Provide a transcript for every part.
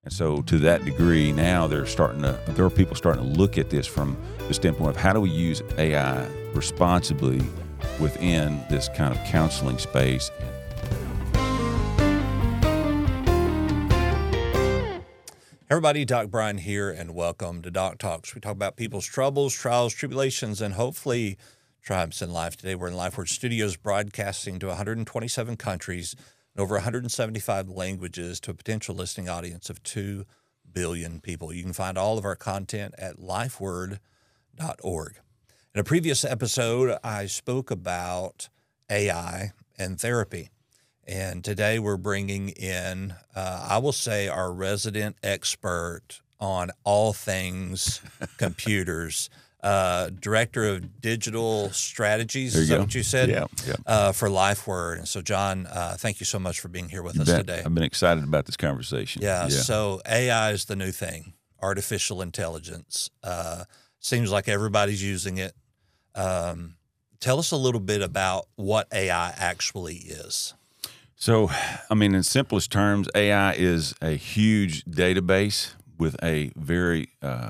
And so to that degree, now there are people starting to look at this from the standpoint of how do we use AI responsibly within this kind of counseling space. Everybody, Doc Brian here, and welcome to Doc Talks. We talk about people's troubles, trials, tribulations, and hopefully triumphs in life. Today we're in LifeWord Studios broadcasting to 127 countries and over 175 languages to a potential listening audience of 2 billion people. You can find all of our content at lifeword.org. In a previous episode, I spoke about AI and therapy. And today we're bringing in, I will say, our resident expert on all things computers, Director of Digital Strategies, is that what you said? Yeah. For LifeWord. And so, John, thank you so much for being here with us today. I've been excited about this conversation. Yeah, so AI is the new thing, artificial intelligence. Seems like everybody's using it. Tell us a little bit about what AI actually is. So, I mean, in simplest terms, AI is a huge database with a very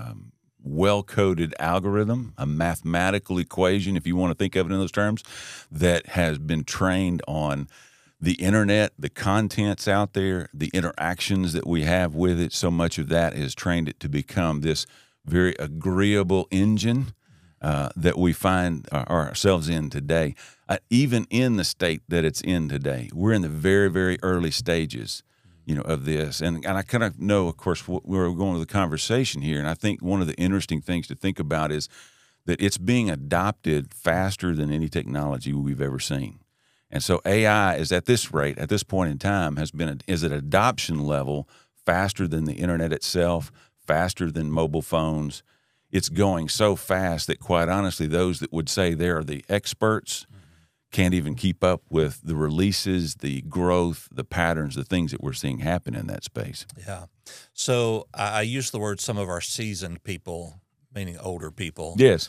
well-coded algorithm, a mathematical equation, if you want to think of it in those terms, that has been trained on the internet, the contents out there, the interactions that we have with it. So much of that has trained it to become this very agreeable engine that we find ourselves in today. Even in the state that it's in today, we're in the very, very early stages, of this. And I kind of know, of course, we're going to the conversation here. And I think one of the interesting things to think about is that it's being adopted faster than any technology we've ever seen. And so AI is at this rate, at this point in time, is at adoption level faster than the internet itself, faster than mobile phones. It's going so fast that, quite honestly, those that would say they are the experts can't even keep up with the releases, the growth, the patterns, the things that we're seeing happen in that space. Yeah. So I use the word some of our seasoned people, meaning older people. Yes.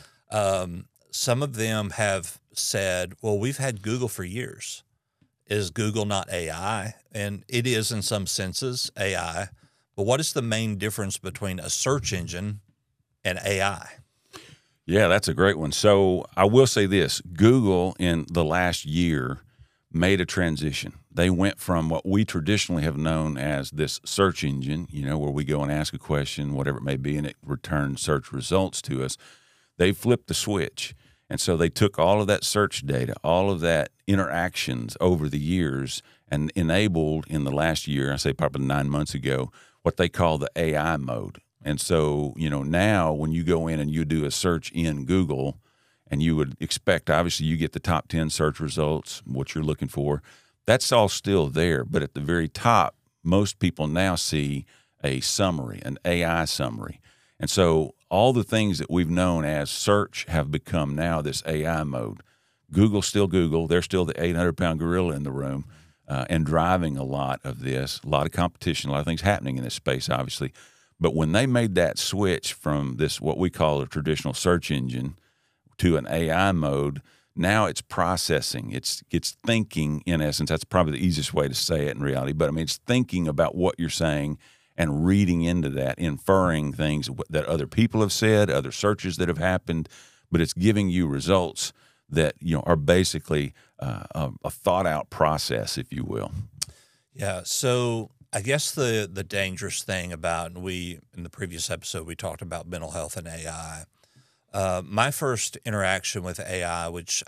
Some of them have said, well, we've had Google for years. Is Google not AI? And it is in some senses AI. But what is the main difference between a search engine and AI? Yeah, that's a great one. So I will say this. Google in the last year made a transition. They went from what we traditionally have known as this search engine, where we go and ask a question, whatever it may be, and it returns search results to us. They flipped the switch. And so they took all of that search data, all of that interactions over the years, and enabled in the last year, I say probably 9 months ago, what they call the AI mode. And so, now when you go in and you do a search in Google, and you would expect, obviously, you get the top 10 search results, what you're looking for. That's all still there. But at the very top, most people now see a summary, an AI summary. And so all the things that we've known as search have become now this AI mode. Google's still Google. They're still the 800-pound gorilla in the room and driving a lot of this, a lot of competition, a lot of things happening in this space, obviously. But when they made that switch from this, what we call a traditional search engine, to an AI mode, now it's processing. It's thinking, in essence. That's probably the easiest way to say it in reality. But, it's thinking about what you're saying and reading into that, inferring things that other people have said, other searches that have happened. But it's giving you results that, are basically a thought-out process, if you will. Yeah, so I guess the dangerous thing about, and in the previous episode, we talked about mental health and AI. My first interaction with AI, which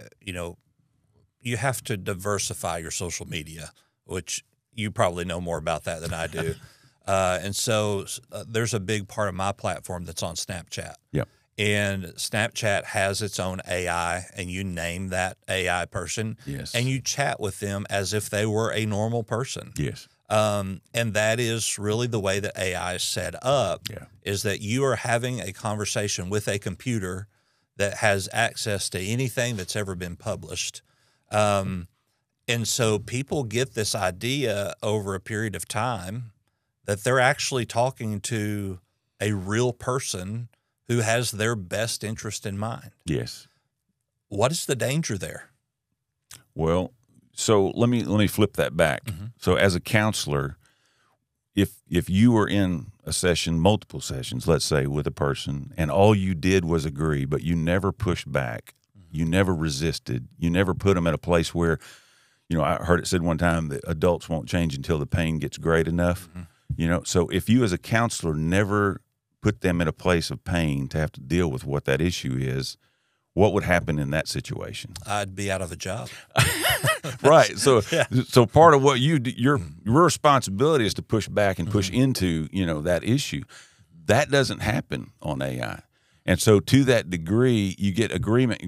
you have to diversify your social media, which you probably know more about that than I do. And so there's a big part of my platform that's on Snapchat. Yep. And Snapchat has its own AI, and you name that AI person. Yes. And you chat with them as if they were a normal person. Yes. And that is really the way that AI is set up, is that you are having a conversation with a computer that has access to anything that's ever been published. And so people get this idea over a period of time that they're actually talking to a real person who has their best interest in mind. Yes. What is the danger there? Well, so let me flip that back. Mm-hmm. So as a counselor, if you were in a session, multiple sessions, let's say, with a person, and all you did was agree, but you never pushed back, you never resisted, you never put them at a place where, I heard it said one time that adults won't change until the pain gets great enough. So if you as a counselor never put them in a place of pain to have to deal with what that issue is, what would happen in that situation? I'd be out of a job. Right. So so part of what your responsibility is to push back and push into, that issue. That doesn't happen on AI. And so to that degree, you get agreement.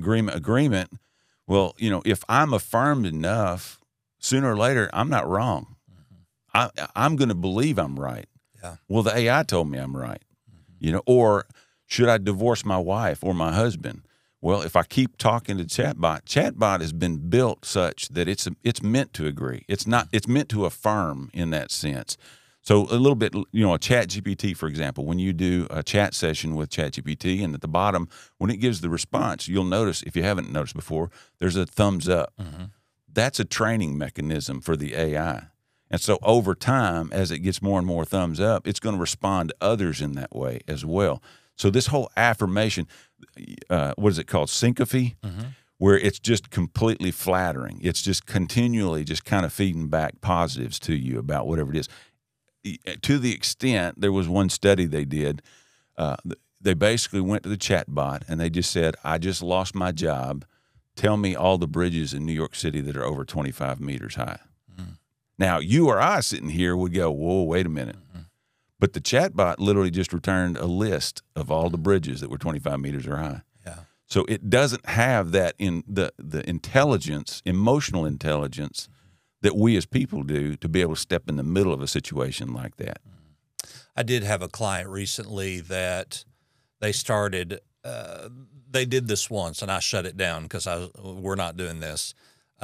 Well, if I'm affirmed enough, sooner or later, I'm not wrong. I'm going to believe I'm right. Yeah. Well, the AI told me I'm right. Or should I divorce my wife or my husband? Well, if I keep talking to chatbot has been built such that it's meant to agree. It's meant to affirm in that sense. So a little bit, a ChatGPT, for example, when you do a chat session with ChatGPT, and at the bottom, when it gives the response, you'll notice, if you haven't noticed before, there's a thumbs up. That's a training mechanism for the AI. And so over time, as it gets more and more thumbs up, it's going to respond to others in that way as well. So this whole affirmation, what is it called? Syncope, where it's just completely flattering. It's just continually just kind of feeding back positives to you about whatever it is. To the extent, there was one study they did, they basically went to the chatbot and they just said, I just lost my job. Tell me all the bridges in New York City that are over 25 meters high. Now, you or I sitting here would go, whoa, wait a minute. But the chatbot literally just returned a list of all the bridges that were 25 meters or high. Yeah. So it doesn't have that in the intelligence, emotional intelligence that we as people do to be able to step in the middle of a situation like that. I did have a client recently that they started, they did this once, and I shut it down because we're not doing this.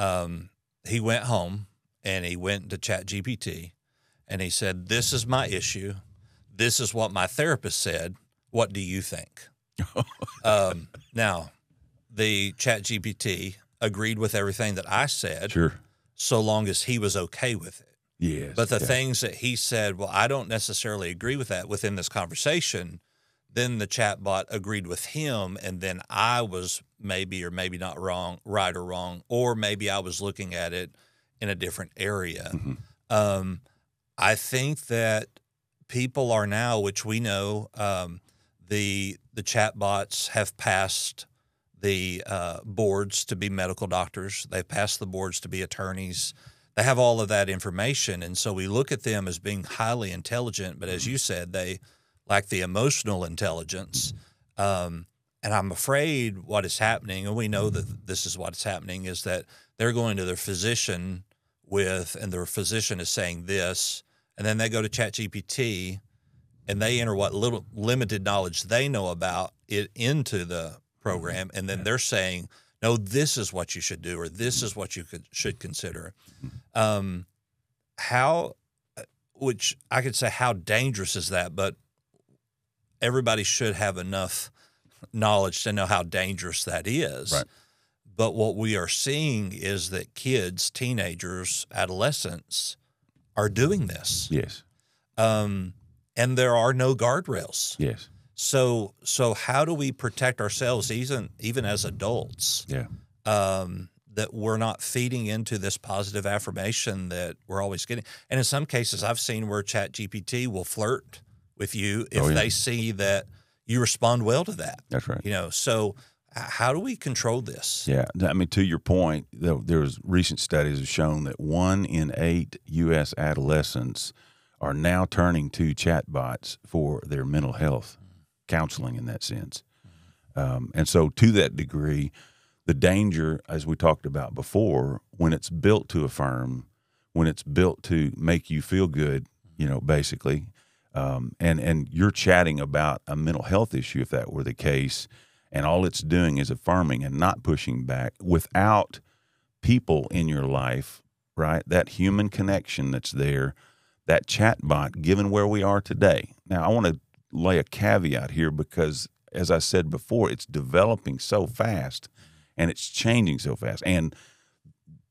He went home, and he went to ChatGPT, and he said, this is my issue. This is what my therapist said. What do you think? Now, the ChatGPT agreed with everything that I said, Sure. so long as he was okay with it. Yes. But the things that he said, well, I don't necessarily agree with that within this conversation, then the chatbot agreed with him, and then I was maybe or maybe not wrong, right or wrong, or maybe I was looking at it in a different area. I think that people are now, which we know, the chatbots have passed the boards to be medical doctors. They've passed the boards to be attorneys. They have all of that information, and so we look at them as being highly intelligent, but as you said, they lack the emotional intelligence. And I'm afraid what is happening, and we know that this is what's happening, is that they're going to their physician and their physician is saying this, and then they go to ChatGPT, and they enter what little limited knowledge they know about it into the program, and then they're saying, no, this is what you should do, or this is what you should consider. Which I could say, how dangerous is that? But everybody should have enough knowledge to know how dangerous that is. Right. But what we are seeing is that kids, teenagers, adolescents are doing this. Yes. And there are no guardrails. Yes. So how do we protect ourselves, even as adults? Yeah. That we're not feeding into this positive affirmation that we're always getting. And in some cases, I've seen where ChatGPT will flirt with you if they see that you respond well to that. That's right. So how do we control this? Yeah. I mean, to your point, there's recent studies have shown that 1 in 8 U.S. adolescents are now turning to chatbots for their mental health counseling in that sense. And so to that degree, the danger, as we talked about before, when it's built to affirm, when it's built to make you feel good, basically, and you're chatting about a mental health issue, if that were the case, and all it's doing is affirming and not pushing back without people in your life, right? That human connection that's there, that chatbot, given where we are today. Now, I want to lay a caveat here because, as I said before, it's developing so fast and it's changing so fast. And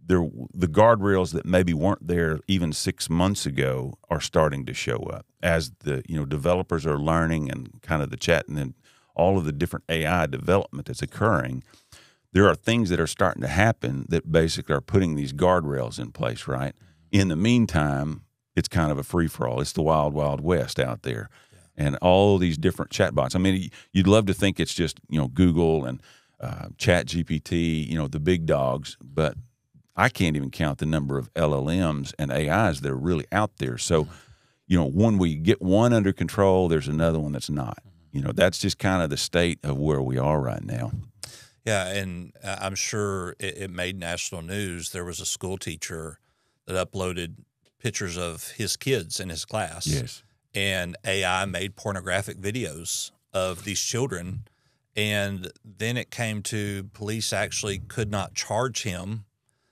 the guardrails that maybe weren't there even 6 months ago are starting to show up as the developers are learning and kind of the chat and then all of the different AI development that's occurring. There are things that are starting to happen that basically are putting these guardrails in place, right? In the meantime, it's kind of a free-for-all. It's the wild, wild west out there. Yeah. And all these different chatbots. I mean, you'd love to think it's just, Google and ChatGPT, the big dogs, but I can't even count the number of LLMs and AIs that are really out there. So, when we get one under control, there's another one that's not. That's just kind of the state of where we are right now. Yeah, and I'm sure it made national news. There was a school teacher that uploaded pictures of his kids in his class. Yes. And AI made pornographic videos of these children. And then it came to police actually could not charge him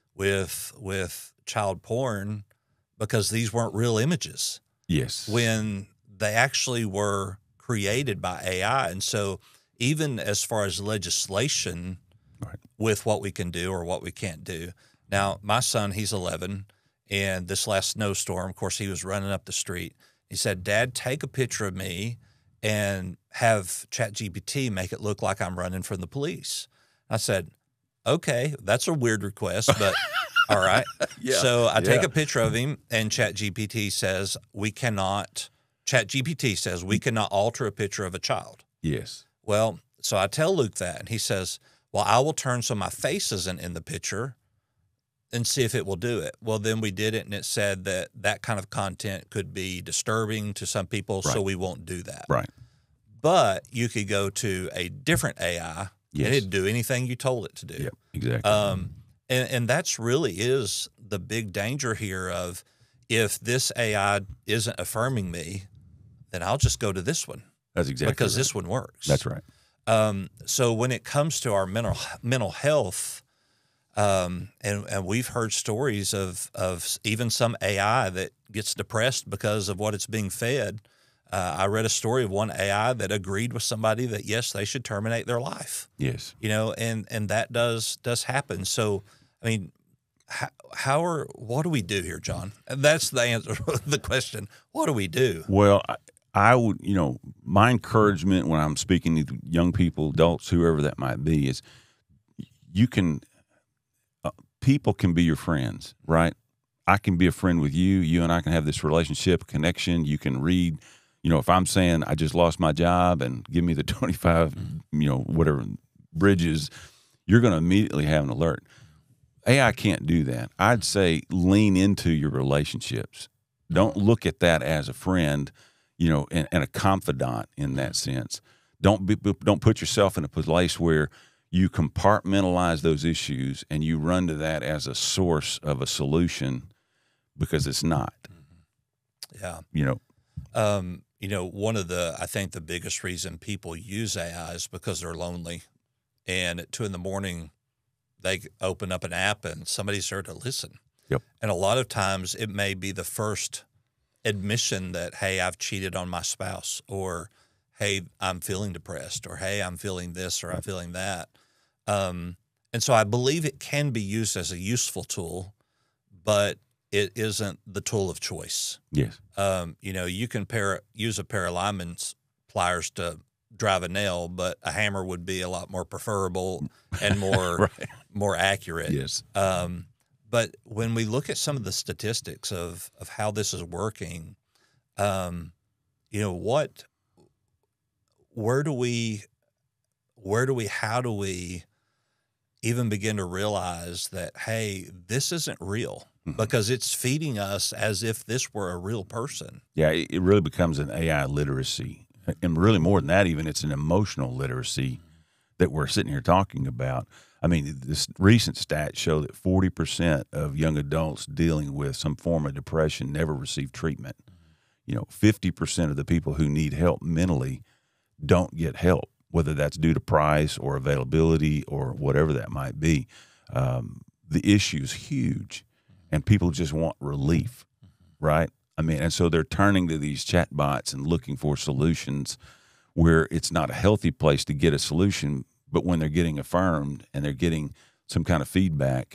with child porn because these weren't real images. Yes. When they actually were created by AI. And so even as far as legislation with what we can do or what we can't do. Now, my son, he's 11, and this last snowstorm, of course, he was running up the street. He said, "Dad, take a picture of me and have ChatGPT make it look like I'm running from the police." I said, "Okay, that's a weird request, but all right." Yeah. So I take a picture of him, and ChatGPT says we cannot alter a picture of a child. Yes. Well, so I tell Luke that, and he says, "Well, I will turn so my face isn't in the picture and see if it will do it." Well, then we did it, and it said that kind of content could be disturbing to some people, so we won't do that. Right. But you could go to a different AI, and it'd do anything you told it to do. Yep, exactly. And that's really is the big danger here of if this AI isn't affirming me, then I'll just go to this one. That's exactly because right. this one works. That's right. So when it comes to our mental health, and we've heard stories of even some AI that gets depressed because of what it's being fed. I read a story of one AI that agreed with somebody that yes, they should terminate their life. Yes. And that does happen. So, I mean, what do we do here, John? And that's the answer to the question. What do we do? Well, I would, my encouragement when I'm speaking to young people, adults, whoever that might be, is people can be your friends, right? I can be a friend with you. You and I can have this relationship, connection. You can read, if I'm saying I just lost my job and give me the 25, whatever bridges, you're going to immediately have an alert. AI can't do that. I'd say lean into your relationships. Don't look at that as a friend, and a confidant in that sense. Don't put yourself in a place where you compartmentalize those issues and you run to that as a source of a solution because it's not. Yeah. One of I think the biggest reason people use AI is because they're lonely. And at 2 a.m, they open up an app and somebody's there to listen. Yep. And a lot of times it may be the first admission that, hey, I've cheated on my spouse, or, hey, I'm feeling depressed, or, hey, I'm feeling this, or I'm feeling that. And so I believe it can be used as a useful tool, but it isn't the tool of choice. Yes. You can use a pair of lineman's pliers to drive a nail, but a hammer would be a lot more preferable and more more accurate. Yes. But when we look at some of the statistics of how this is working, where do we how do we even begin to realize that, hey, this isn't real? Because it's feeding us as if this were a real person. Yeah, it really becomes an AI literacy. And really more than that, even it's an emotional literacy that we're sitting here talking about. I mean, this recent stats show that 40% of young adults dealing with some form of depression never receive treatment. 50% of the people who need help mentally don't get help, whether that's due to price or availability or whatever that might be. The issue is huge, and people just want relief, right? I mean, and so they're turning to these chatbots and looking for solutions where it's not a healthy place to get a solution, but when they're getting affirmed and they're getting some kind of feedback,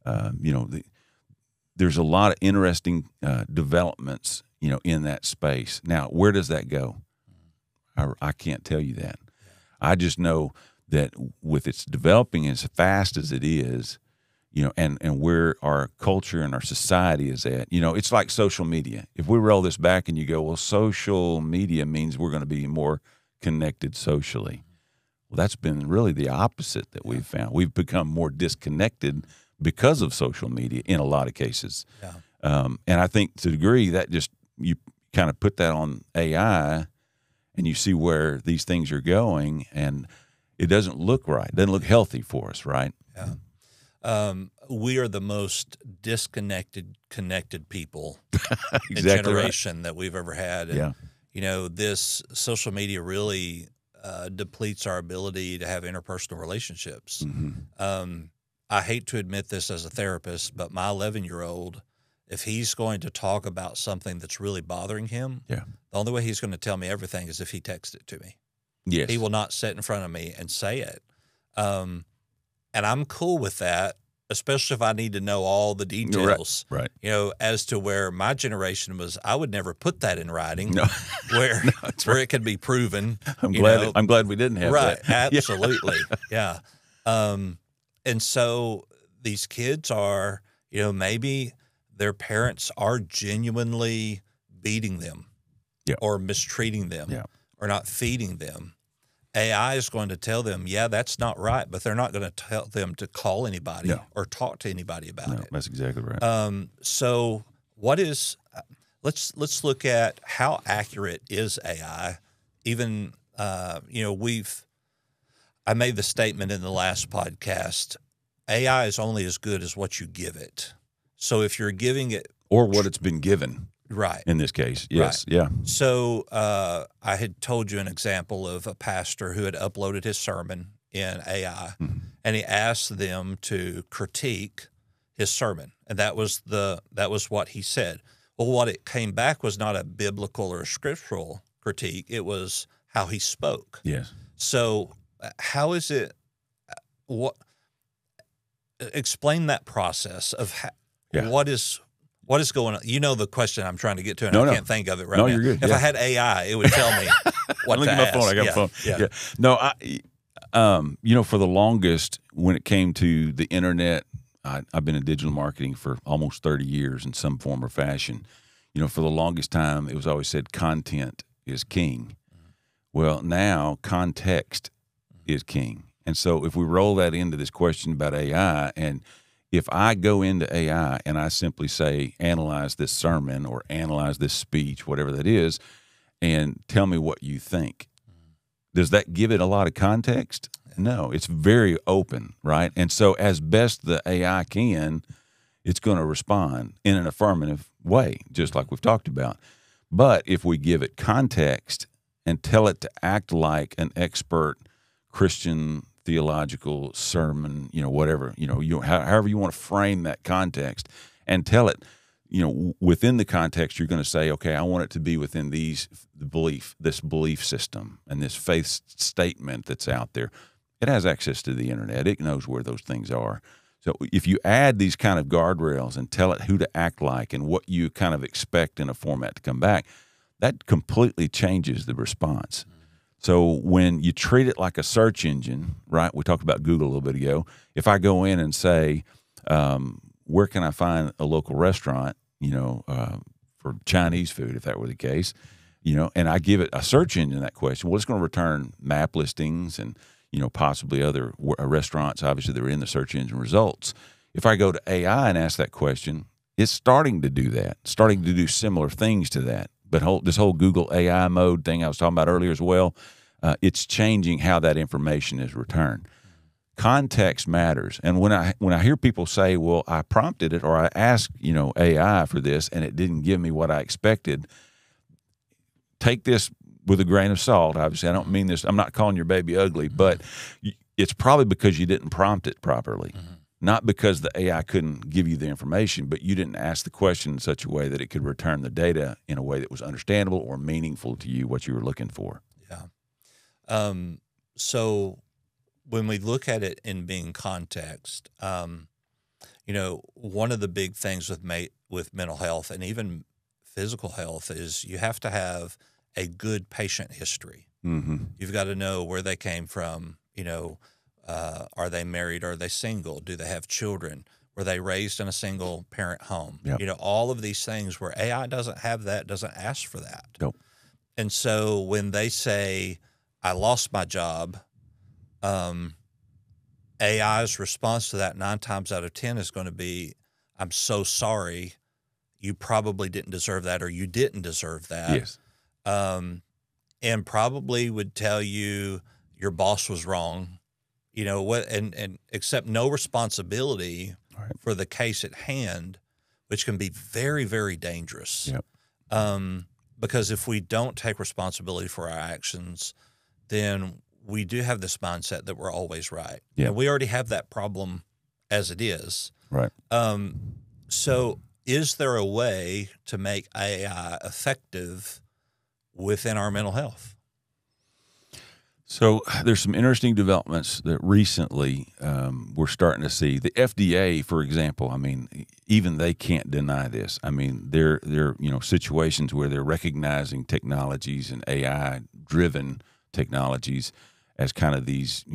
There's a lot of interesting developments, in that space. Now, where does that go? I can't tell you that. I just know that with its developing as fast as it is, and where our culture and our society is at, it's like social media. If we roll this back and you go, well, social media means we're going to be more connected socially. Well, that's been really the opposite that we've found. We've become more disconnected because of social media in a lot of cases. Yeah. And I think to a degree that just, you kind of put that on AI and you see where these things are going, and it doesn't look right. It doesn't look healthy for us, right? Yeah. We are the most connected people Exactly in generation that we've ever had. And, Yeah. This social media really depletes our ability to have interpersonal relationships. Mm-hmm. I hate to admit this as a therapist, but my 11-year-old, if he's going to talk about something that's really bothering him, Yeah. the only way he's going to tell me everything is if he texts it to me. Yes. He will not sit in front of me and say it. And I'm cool with that, especially if I need to know all the details, Right. As to where my generation was. I would never put that in writing, No. where That's where right. it could be proven. I'm glad we didn't have Right, that. absolutely, yeah. And so these kids are, maybe their parents are genuinely beating them, Yeah. or mistreating them, Yeah. or not feeding them. AI is going to tell them, yeah, that's not right, but they're not going to tell them to call anybody No. or talk to anybody about No, it. that's exactly right. So what is? Let's look at how accurate is AI. Even I made the statement in the last podcast, AI is only as good as what you give it. So if you're giving it, Or what it's been given right. in this case. Yes. Right. Yeah. So I had told you an example of a pastor who had uploaded his sermon in AI, and he asked them to critique his sermon, and that was what he said. Well, what it came back was not a biblical or a scriptural critique; it was how he spoke. Yes. So how is it? Explain that process of what is going on. You know the question I'm trying to get to, and I can't think of it right now. No, you're good. If I had AI, it would tell me what Look to at my ask. phone. I got my phone. Yeah. No, for the longest, when it came to the internet, I've been in digital marketing for almost 30 years in some form or fashion. For the longest time, it was always said content is king. Well, now context is king. And so if we roll that into this question about AI, and if I go into AI and I simply say, analyze this sermon or analyze this speech, whatever that is, and tell me what you think, does that give it a lot of context? No, it's very open, right? And so as best the AI can, it's going to respond in an affirmative way, just like we've talked about. But if we give it context and tell it to act like an expert Christian theological sermon, whatever, however you want to frame that context, and tell it, within the context, you're going to say, okay, I want it to be within this belief system and this faith statement that's out there. It has access to the internet. It knows where those things are. So if you add these kind of guardrails and tell it who to act like and what you kind of expect in a format to come back, that completely changes the response. So when you treat it like a search engine, right? We talked about Google a little bit ago. If I go in and say, where can I find a local restaurant, for Chinese food, if that were the case, and I give it a search engine that question, well, it's going to return map listings and, possibly other restaurants, obviously, that are in the search engine results. If I go to AI and ask that question, it's starting to do that, starting to do similar things to that. But this whole Google AI mode thing I was talking about earlier as well, it's changing how that information is returned. Context matters. And when I hear people say, well, I prompted it or I asked, AI for this and it didn't give me what I expected, take this with a grain of salt. Obviously, I don't mean this. I'm not calling your baby ugly, but it's probably because you didn't prompt it properly. Not because the AI couldn't give you the information, but you didn't ask the question in such a way that it could return the data in a way that was understandable or meaningful to you, what you were looking for. Yeah. So when we look at it in being context, one of the big things with mental health and even physical health is you have to have a good patient history. Mm-hmm. You've got to know where they came from. Are they married? Are they single? Do they have children? Were they raised in a single parent home? Yep. All of these things where AI doesn't have that, doesn't ask for that. Nope. And so when they say, I lost my job, AI's response to that 9 times out of 10 is going to be, I'm so sorry. You probably didn't deserve that, or you didn't deserve that. Yes. And probably would tell you your boss was wrong, and accept no responsibility for the case at hand, which can be very, very dangerous. Yep. Because if we don't take responsibility for our actions, then we do have this mindset that we're always right. Yeah. And we already have that problem as it is. Right. So is there a way to make AI effective within our mental health? So there's some interesting developments that recently we're starting to see. The FDA, for example, I mean, even they can't deny this. I mean, there situations where they're recognizing technologies and AI-driven technologies as kind of these,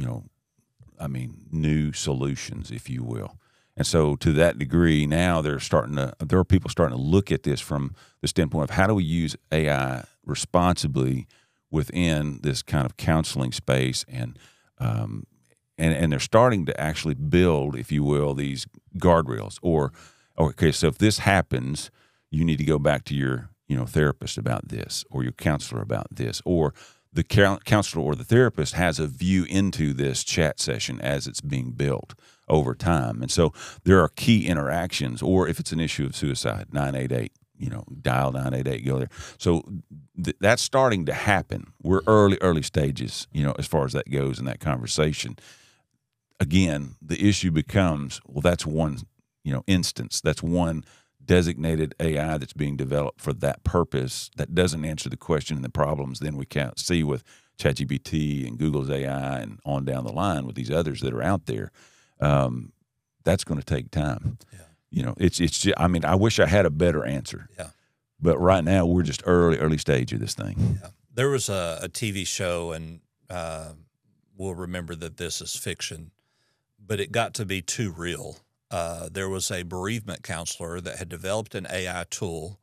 new solutions, if you will. And so to that degree, now there are people starting to look at this from the standpoint of how do we use AI responsibly within this kind of counseling space, and they're starting to actually build, if you will, these guardrails. So if this happens, you need to go back to your therapist about this, or your counselor about this, or the counselor or the therapist has a view into this chat session as it's being built over time. And so there are key interactions, or if it's an issue of suicide, 988. Dial 988, go there. So that's starting to happen. We're early stages, as far as that goes in that conversation. Again, the issue becomes, well, that's one, instance. That's one designated AI that's being developed for that purpose that doesn't answer the question and the problems then we can't see with ChatGPT and Google's AI and on down the line with these others that are out there. That's going to take time. Yeah. It's just, I wish I had a better answer. Yeah. But right now we're just early stage of this thing. Yeah. There was a TV show, and we'll remember that this is fiction, but it got to be too real. There was a bereavement counselor that had developed an AI tool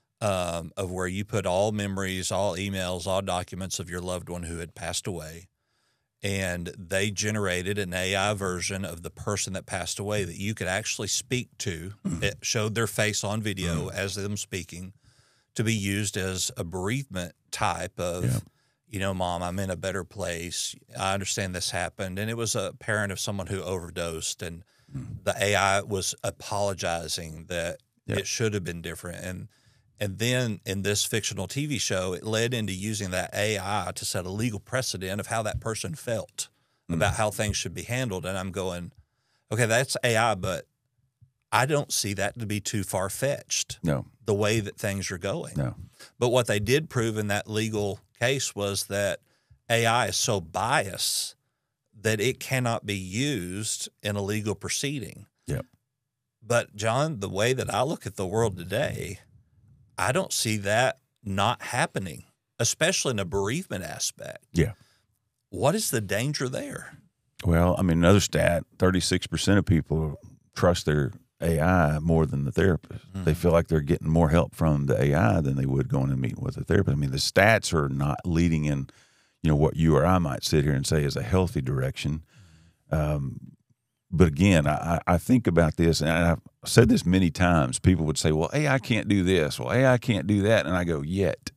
of where you put all memories, all emails, all documents of your loved one who had passed away. And they generated an AI version of the person that passed away that you could actually speak to. It showed their face on video as them speaking, to be used as a bereavement type of, Mom, I'm in a better place. I understand this happened. And it was a parent of someone who overdosed, and the AI was apologizing that it should have been different. And then in this fictional TV show, it led into using that AI to set a legal precedent of how that person felt about how things should be handled. And I'm going, okay, that's AI, but I don't see that to be too far-fetched. No. The way that things are going. No. But what they did prove in that legal case was that AI is so biased that it cannot be used in a legal proceeding. Yep. But, John, the way that I look at the world today, I don't see that not happening, especially in a bereavement aspect. Yeah. What is the danger there? Well, another stat, 36% of people trust their AI more than the therapist. They feel like they're getting more help from the AI than they would going and meeting with a therapist. The stats are not leading in, what you or I might sit here and say is a healthy direction. But again, I think about this, and I've said this many times. People would say, well, AI can't do this. Well, AI can't do that. And I go, yet.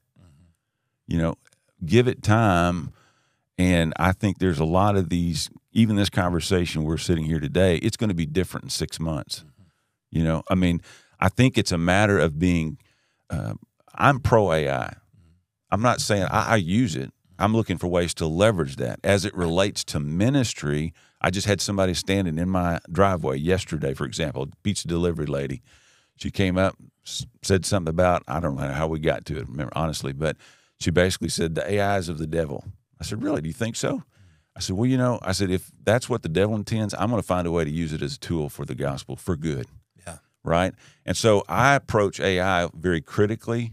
Give it time. And I think there's a lot of these, even this conversation we're sitting here today, it's going to be different in 6 months. I think it's a matter of being, I'm pro AI. I'm not saying I use it. I'm looking for ways to leverage that. As it relates to ministry, I just had somebody standing in my driveway yesterday, for example, a pizza delivery lady. She came up, said something about, I don't know how we got to it, remember, honestly, but she basically said the AI is of the devil. I said, really, do you think so? I said, well, I said, if that's what the devil intends, I'm going to find a way to use it as a tool for the gospel for good. Yeah. Right. And so I approach AI very critically,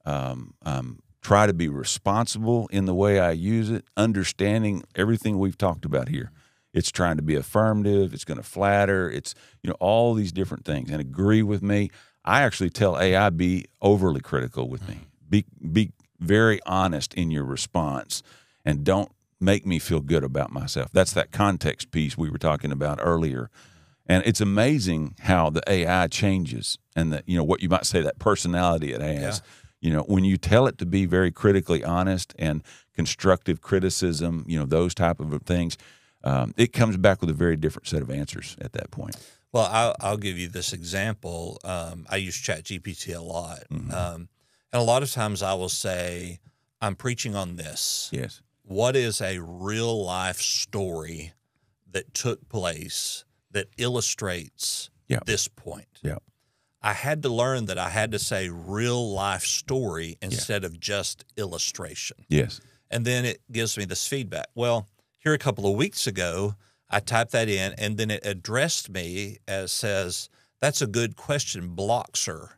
try to be responsible in the way I use it, understanding everything we've talked about here. It's trying to be affirmative. It's going to flatter. It's, all these different things, and agree with me. I actually tell AI, be overly critical with me. Be very honest in your response, and don't make me feel good about myself. That's that context piece we were talking about earlier. And it's amazing how the AI changes, and that, what you might say, that personality it has. Yeah. When you tell it to be very critically honest and constructive criticism, those type of things, it comes back with a very different set of answers at that point. Well, I'll give you this example. I use ChatGPT a lot. Mm-hmm. And a lot of times I will say, I'm preaching on this. Yes. What is a real life story that took place that illustrates this point? Yeah. I had to learn that I had to say real life story instead of just illustration. Yes. And then it gives me this feedback. Well, here a couple of weeks ago, I typed that in, and then it addressed me as says, that's a good question, Bloxer,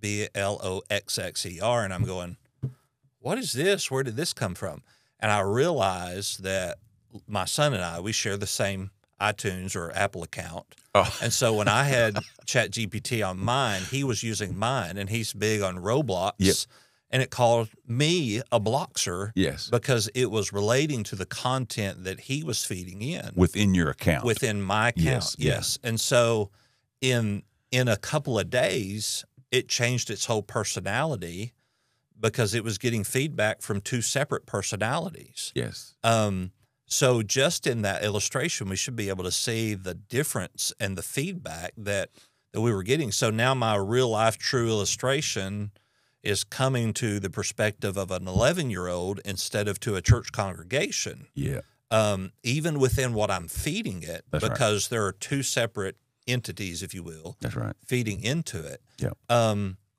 Bloxxer. And I'm going, what is this? Where did this come from? And I realized that my son and I, we share the same iTunes or Apple account. Oh. And so when I had ChatGPT on mine, he was using mine, and he's big on Roblox. Yep. And it called me a Bloxer. Yes. Because it was relating to the content that he was feeding in. Within your account. Within my account, yes. And so in a couple of days, it changed its whole personality because it was getting feedback from two separate personalities. Yes. So just in that illustration, we should be able to see the difference and the feedback that we were getting. So now my real life true illustration is coming to the perspective of an 11-year-old instead of to a church congregation. Yeah. Even within what I'm feeding it, That's because there are two separate entities, if you will, That's right. feeding into it. Yeah.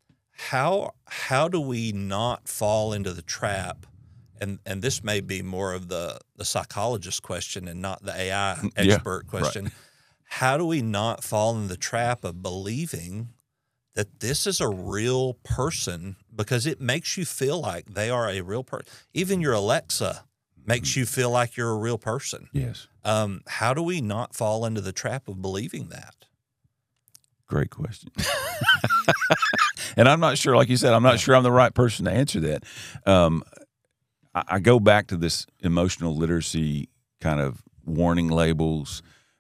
How do we not fall into the trap? And this may be more of the psychologist question and not the AI expert question. Right. How do we not fall in the trap of believing that this is a real person, because it makes you feel like they are a real person? Even your Alexa makes you feel like you're a real person. Yes. How do we not fall into the trap of believing that? Great question. And I'm not sure, like you said, I'm not sure I'm the right person to answer that. I go back to this emotional literacy kind of warning labels.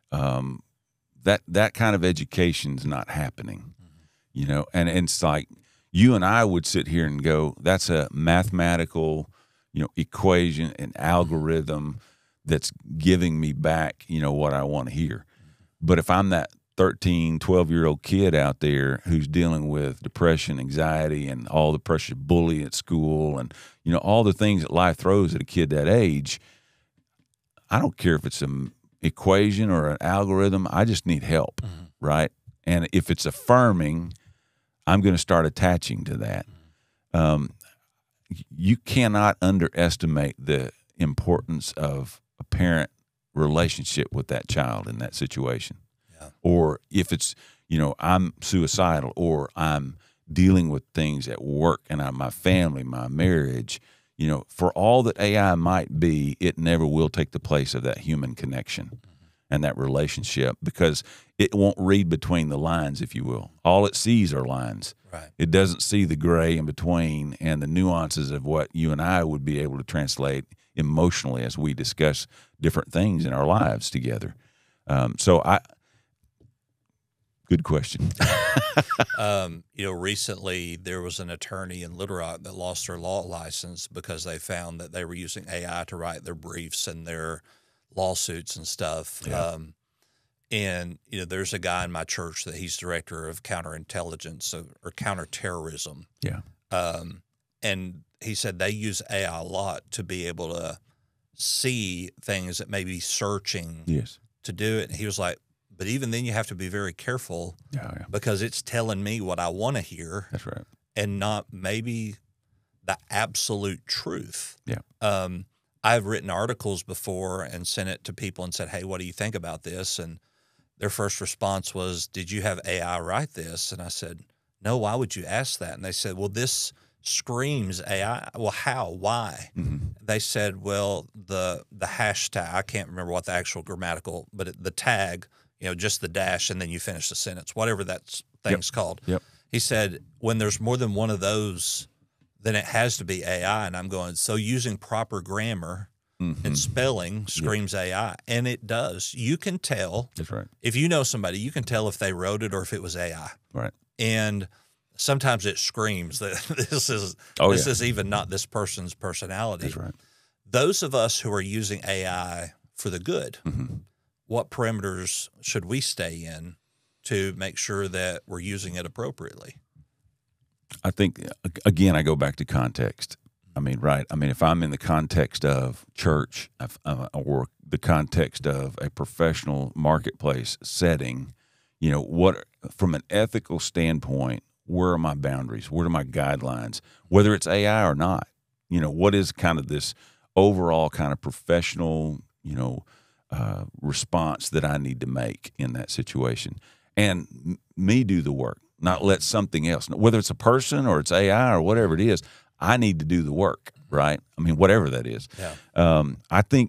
That kind of education's not happening, and it's like you and I would sit here and go, that's a mathematical, equation, an algorithm that's giving me back, what I want to hear. But if I'm that 13, 12-year-old kid out there who's dealing with depression, anxiety, and all the pressure, bullying at school, and all the things that life throws at a kid that age, I don't care if it's an equation or an algorithm. I just need help, right? And if it's affirming, I'm going to start attaching to that. You cannot underestimate the importance of a parent relationship with that child in that situation. Yeah. Or if it's, I'm suicidal, or I'm dealing with things at work and my family, my marriage, for all that AI might be, it never will take the place of that human connection and that relationship, because it won't read between the lines, if you will. All it sees are lines. Right. It doesn't see the gray in between and the nuances of what you and I would be able to translate emotionally as we discuss different things in our lives together. Good question. Recently there was an attorney in Little Rock that lost their law license because they found that they were using AI to write their briefs and their lawsuits and stuff. Yeah. And there's a guy in my church that he's director of counterintelligence or counterterrorism. Yeah. And he said they use AI a lot to be able to see things that may be searching to do it. And he was like, but even then you have to be very careful because it's telling me what I want to hear. That's right. And not maybe the absolute truth. Yeah. I've written articles before and sent it to people and said, hey, what do you think about this? And their first response was, did you have AI write this? And I said, no, why would you ask that? And they said, well, this screams AI. Well, how? Why? They said, well, the hashtag, I can't remember what the actual grammatical, but the tag, just the dash, and then you finish the sentence, whatever that thing's called. Yep. He said, when there's more than one of those, then it has to be AI. And I'm going, so using proper grammar and spelling screams AI. And it does. You can tell. That's right. If you know somebody, you can tell if they wrote it or if it was AI. Right. And sometimes it screams that this is even not this person's personality. That's right. Those of us who are using AI for the good, what parameters should we stay in to make sure that we're using it appropriately? I think, again, I go back to context. I mean, right. I mean, if I'm in the context of church or the context of a professional marketplace setting, what from an ethical standpoint, where are my boundaries? What are my guidelines? Whether it's AI or not, what is kind of this overall kind of professional, response that I need to make in that situation, and me do the work, not let something else, whether it's a person or it's AI or whatever it is, I need to do the work, right? I mean, whatever that is. Yeah. I think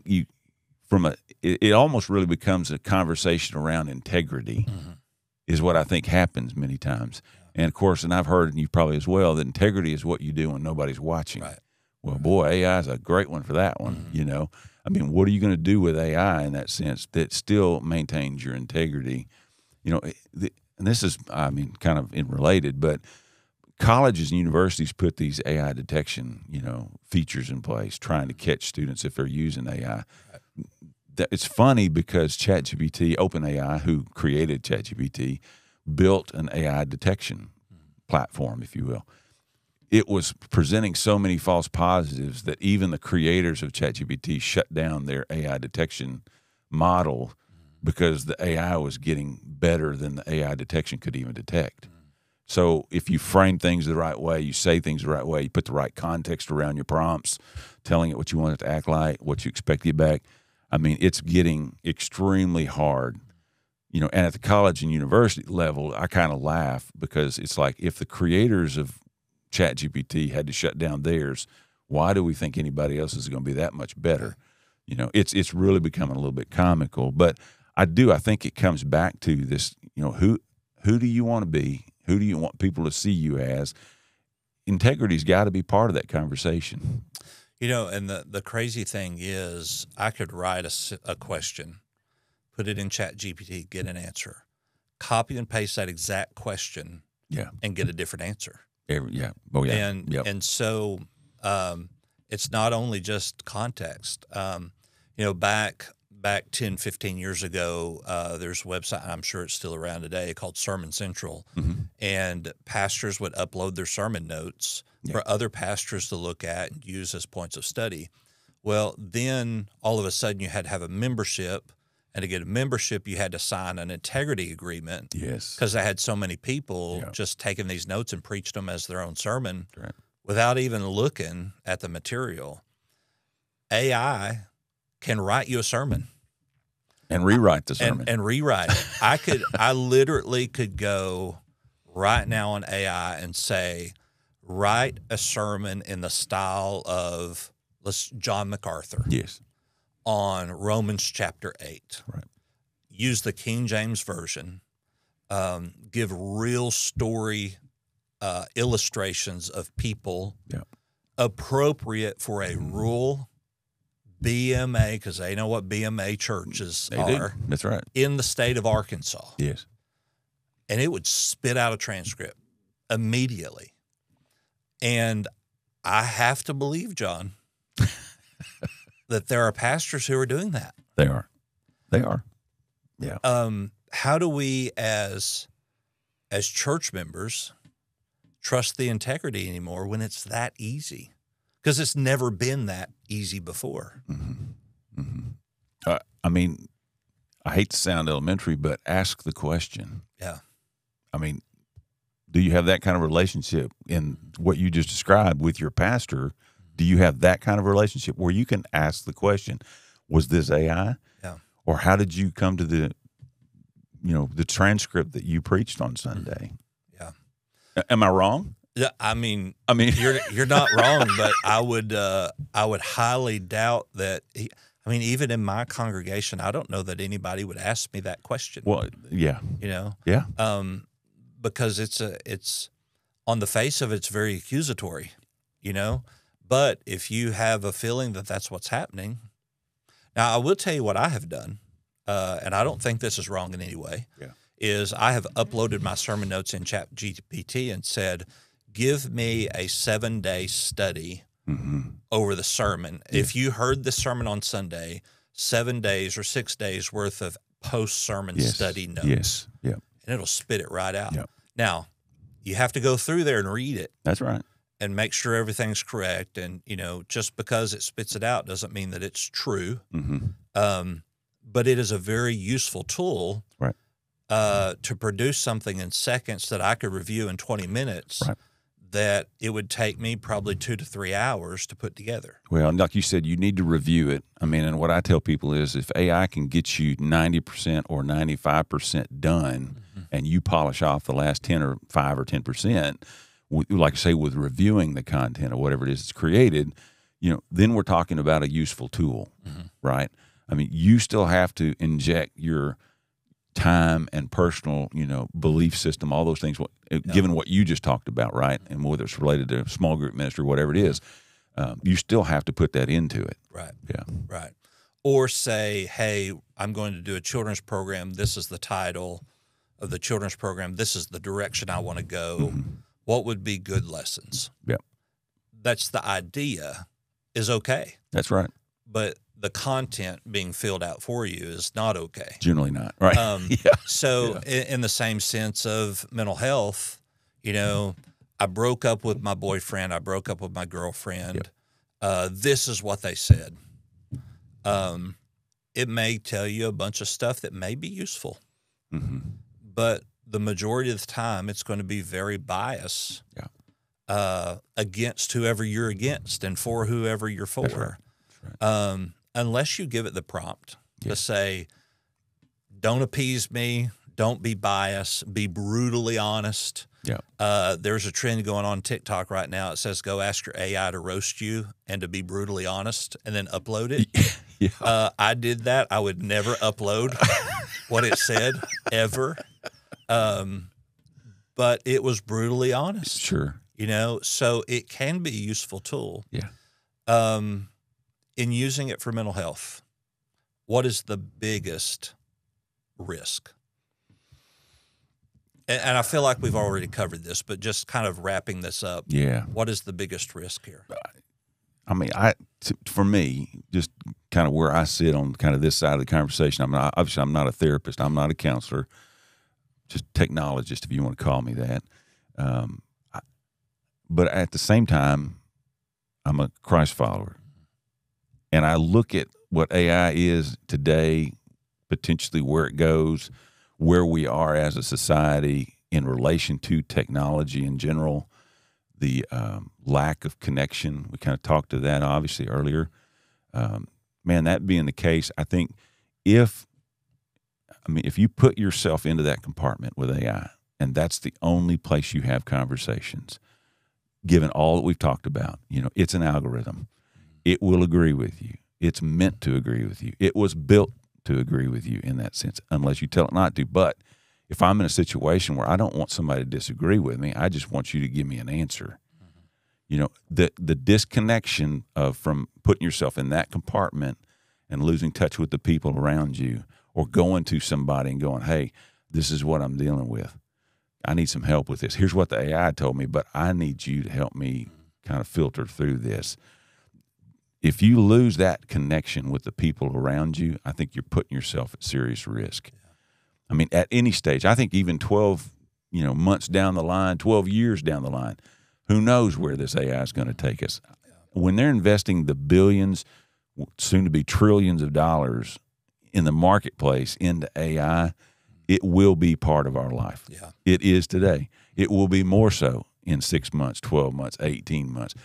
it almost really becomes a conversation around integrity is what I think happens many times. And of course, and I've heard, and you probably as well, that integrity is what you do when nobody's watching. Right. Well, boy, AI is a great one for that one. I mean, what are you going to do with AI in that sense that still maintains your integrity? And this is, I mean, kind of related, but colleges and universities put these AI detection, features in place, trying to catch students if they're using AI. It's funny because ChatGPT, OpenAI, who created ChatGPT, built an AI detection platform, if you will. It was presenting so many false positives that even the creators of ChatGPT shut down their AI detection model because the AI was getting better than the AI detection could even detect. So if you frame things the right way, you say things the right way, you put the right context around your prompts, telling it what you want it to act like, what you expect to get back, I mean, it's getting extremely hard. And at the college and university level, I kind of laugh because it's like if the creators of ChatGPT had to shut down theirs, why do we think anybody else is going to be that much better? It's really becoming a little bit comical. But I think it comes back to this, who do you want to be? Who do you want people to see you as? Integrity's got to be part of that conversation. And the crazy thing is I could write a question, put it in ChatGPT, get an answer, copy and paste that exact question, and get a different answer. And so it's not only just context. Back 10, 15 years ago, there's a website, and I'm sure it's still around today, called Sermon Central, and pastors would upload their sermon notes for other pastors to look at and use as points of study. Well, then all of a sudden you had to have a membership, and to get a membership, you had to sign an integrity agreement. Yes. Because they had so many people just taking these notes and preached them as their own sermon without even looking at the material. AI can write you a sermon. And rewrite the sermon. And rewrite it. I literally could go right now on AI and say, write a sermon in the style of John MacArthur. Yes. On Romans chapter 8. Right. Use the King James Version. Give real story illustrations of people appropriate for a rural BMA, because they know what BMA churches are. That's right. In the state of Arkansas. Yes. And it would spit out a transcript immediately. And I have to believe, John, that there are pastors who are doing that. They are. Yeah. How do we, as church members, trust the integrity anymore when it's that easy? Because it's never been that easy before. I mean, I hate to sound elementary, but ask the question. Yeah. I mean, do you have that kind of relationship in what you just described with your pastor Do you have that kind of relationship where you can ask the question, was this AI? Yeah. Or how did you come to the transcript that you preached on Sunday? Yeah. Am I wrong? Yeah, I mean, you're not wrong, but I would highly doubt that. Even in my congregation, I don't know that anybody would ask me that question. Well, yeah, yeah, because it's on the face of it's very accusatory, But if you have a feeling that that's what's happening, now I will tell you what I have done, and I don't think this is wrong in any way. Yeah. Is I have uploaded my sermon notes in ChatGPT and said, give me a 7-day study over the sermon. Yeah. If you heard the sermon on Sunday, 7 days or 6 days worth of post-sermon study notes. Yes, yeah. And it'll spit it right out. Yep. Now, you have to go through there and read it. That's right. And make sure everything's correct. And, just because it spits it out doesn't mean that it's true. But it is a very useful tool right. To produce something in seconds that I could review in 20 minutes. Right. That it would take me probably 2 to 3 hours to put together. Well, like you said, you need to review it. And what I tell people is if AI can get you 90% or 95% done and you polish off the last 10 or 5 or 10%, like I say, with reviewing the content or whatever it is it's created, then we're talking about a useful tool, right? You still have to inject your time and personal, belief system, all those things, given what you just talked about, right? And whether it's related to small group ministry, whatever it is, you still have to put that into it. Right. Yeah. Right. Or say, hey, I'm going to do a children's program. This is the title of the children's program. This is the direction I want to go. What would be good lessons? Yep. That's the idea is okay. That's right. But the content being filled out for you is not okay. Generally not, right? So in the same sense of mental health, I broke up with my boyfriend. I broke up with my girlfriend. Yep. This is what they said. It may tell you a bunch of stuff that may be useful, but the majority of the time it's going to be very biased against whoever you're against and for whoever you're for. That's right. That's right. Unless you give it the prompt to say, don't appease me, don't be biased, be brutally honest. Yeah. There's a trend going on TikTok right now. It says, go ask your AI to roast you and to be brutally honest and then upload it. I did that. I would never upload what it said ever. But it was brutally honest. Sure. So it can be a useful tool. Yeah. In using it for mental health, what is the biggest risk? And I feel like we've already covered this, but just kind of wrapping this up. Yeah. What is the biggest risk here? For me, just kind of where I sit on kind of this side of the conversation, I'm not a therapist. I'm not a counselor, just technologist, if you want to call me that. But at the same time, I'm a Christ follower. And I look at what AI is today, potentially where it goes, where we are as a society in relation to technology in general, the lack of connection. We kind of talked to that obviously earlier. That being the case, I think if you put yourself into that compartment with AI, and that's the only place you have conversations, given all that we've talked about, it's an algorithm. It will agree with you. It's meant to agree with you. It was built to agree with you in that sense, unless you tell it not to. But if I'm in a situation where I don't want somebody to disagree with me, I just want you to give me an answer. The disconnection from putting yourself in that compartment and losing touch with the people around you, or going to somebody and going, hey, this is what I'm dealing with. I need some help with this. Here's what the AI told me, but I need you to help me kind of filter through this. If you lose that connection with the people around you, I think you're putting yourself at serious risk. At any stage, I think even 12, months down the line, 12 years down the line, who knows where this AI is going to take us. When they're investing the billions, soon to be trillions of dollars in the marketplace into AI, it will be part of our life. Yeah. It is today. It will be more so in 6 months, 12 months, 18 months.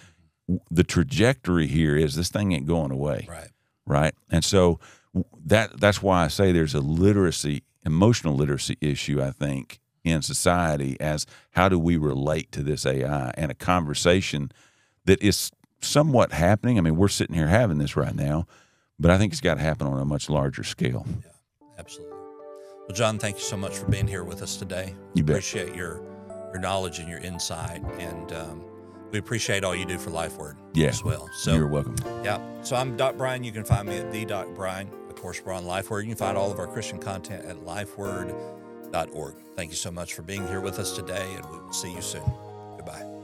the trajectory here is this thing ain't going away. Right. And so that's why I say there's a emotional literacy issue, I think, in society as how do we relate to this AI, and a conversation that is somewhat happening. I mean, we're sitting here having this right now, but I think it's got to happen on a much larger scale. Yeah, absolutely. Well, John, thank you so much for being here with us today. You bet. Appreciate your knowledge and your insight, and we appreciate all you do for LifeWord as well. So you're welcome. Yeah. So I'm Doc Bryan. You can find me at the Doc Bryan. Of course, we're on LifeWord. You can find all of our Christian content at lifeword.org. Thank you so much for being here with us today, and we will see you soon. Goodbye.